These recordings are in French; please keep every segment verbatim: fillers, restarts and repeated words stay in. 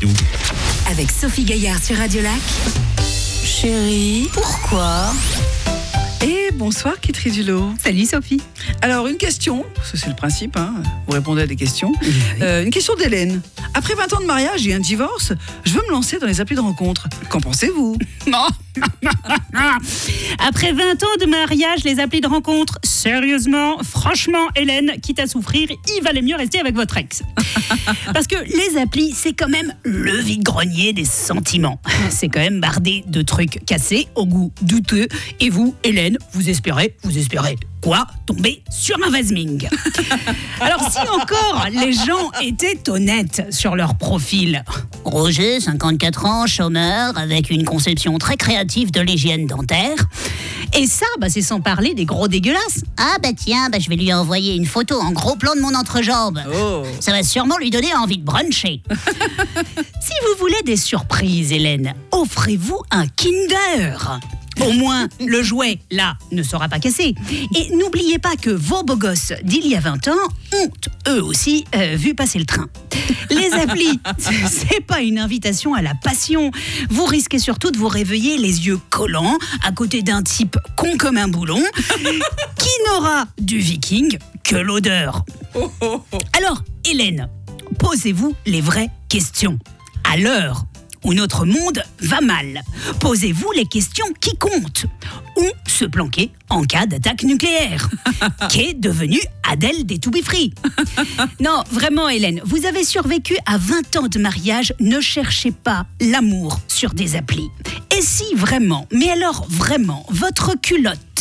vous. Avec Sophie Gaillard sur Radio Lac. Chérie, pourquoi ? Et bonsoir Kitri Dulot. Salut Sophie. Alors une question, parce que c'est le principe, hein, vous répondez à des questions. Oui. Euh, une question d'Hélène. Après vingt ans de mariage et un divorce, je veux me lancer dans les applis de rencontre. Qu'en pensez-vous ? Non. Après vingt ans de mariage, les applis de rencontre, sérieusement, franchement Hélène, quitte à souffrir, il valait mieux rester avec votre ex. Parce que les applis, c'est quand même le vide-grenier des sentiments. C'est quand même bardé de trucs cassés, au goût douteux. Et vous, Hélène, vous espérez, vous espérez quoi ? Tomber sur un vasming. Alors si encore les gens étaient honnêtes sur leur profil. Roger, cinquante-quatre ans, chômeur, avec une conception très créative de l'hygiène dentaire. Et ça, bah, c'est sans parler des gros dégueulasses. Ah bah tiens, bah, je vais lui envoyer une photo en gros plan de mon entrejambe. Oh. Ça va sûrement lui donner envie de bruncher. Si vous voulez des surprises, Hélène, offrez-vous un Kinder. Au moins, le jouet, là, ne sera pas cassé. Et n'oubliez pas que vos beaux gosses d'il y a vingt ans ont, eux aussi, euh, vu passer le train. Les applis, c'est pas une invitation à la passion. Vous risquez surtout de vous réveiller les yeux collants à côté d'un type con comme un boulon qui n'aura du viking que l'odeur. Alors, Hélène, posez-vous les vraies questions. À l'heure où notre monde va mal, posez-vous les questions qui comptent. Où se planquer en cas d'attaque nucléaire ? Qu'est devenue Adèle des To Be Free ? Non, vraiment Hélène, vous avez survécu à vingt ans de mariage, ne cherchez pas l'amour sur des applis. Et si vraiment, mais alors vraiment, votre culotte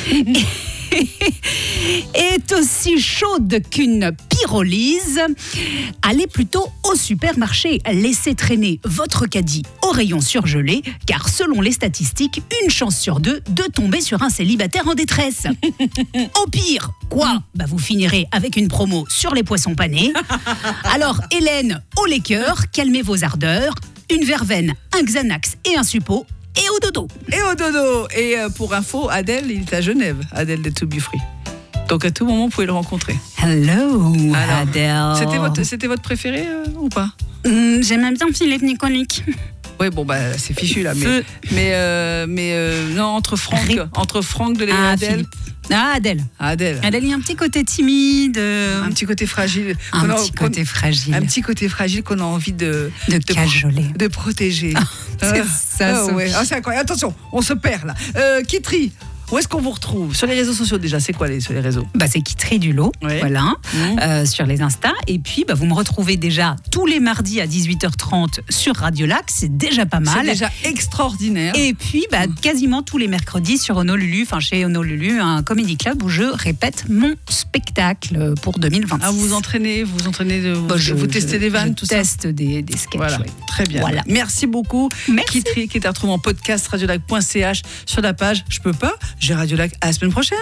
est aussi chaude qu'une pyrolyse, allez plutôt au supermarché. Laissez traîner votre caddie au rayon surgelé, car selon les statistiques, une chance sur deux de tomber sur un célibataire en détresse. Au pire, quoi ? Bah vous finirez avec une promo sur les poissons panés. Alors Hélène, au liqueur, calmez vos ardeurs, une verveine, un Xanax et un suppo. Et au dodo. Et au dodo. Et euh, pour info, Adèle, il est à Genève, Adèle des To Be Free. Donc à tout moment, vous pouvez le rencontrer. Hello, Alors, Adèle. C'était votre, c'était votre préféré euh, ou pas ? mmh, J'aime bien Philippe Nicolic. Oui, bon, bah, c'est fichu là. Mais, mais, euh, mais euh, non, entre Franck, Rip. entre Franck de ah, Adèle. Philippe. Ah, Adèle. Adèle. Adèle, il y a un petit côté timide. Un petit côté fragile. Un a, petit côté fragile. Un petit côté fragile qu'on a envie de... De, de cajoler. De protéger. C'est euh, ça, oh, ouais. ah, c'est incroyable. Attention, on se perd là. Euh, Kitri, où est-ce qu'on vous retrouve ? Sur les réseaux sociaux déjà, c'est quoi les, sur les réseaux ? Bah, c'est Kitri Dulot, ouais. Voilà, mmh. euh, sur les Insta. Et puis, bah, vous me retrouvez déjà tous les mardis à dix-huit heures trente sur Radio Lac. C'est déjà pas mal. C'est déjà extraordinaire. Et puis, bah, mmh. quasiment tous les mercredis sur Honolulu, enfin chez Honolulu, un comédie club où je répète mon spectacle pour deux mille vingt-six. Ah, vous vous entraînez, vous, vous entraînez, de, bah, vous, je, vous testez je, des vannes, je tout ça. ça. Je teste des, des sketchs. Voilà, ouais. Très bien. Voilà. Merci beaucoup. Merci. Kitri, qui est à retrouver en podcast radiolac point c h sur la page. Je peux pas, j'ai Radio Lac à la semaine prochaine.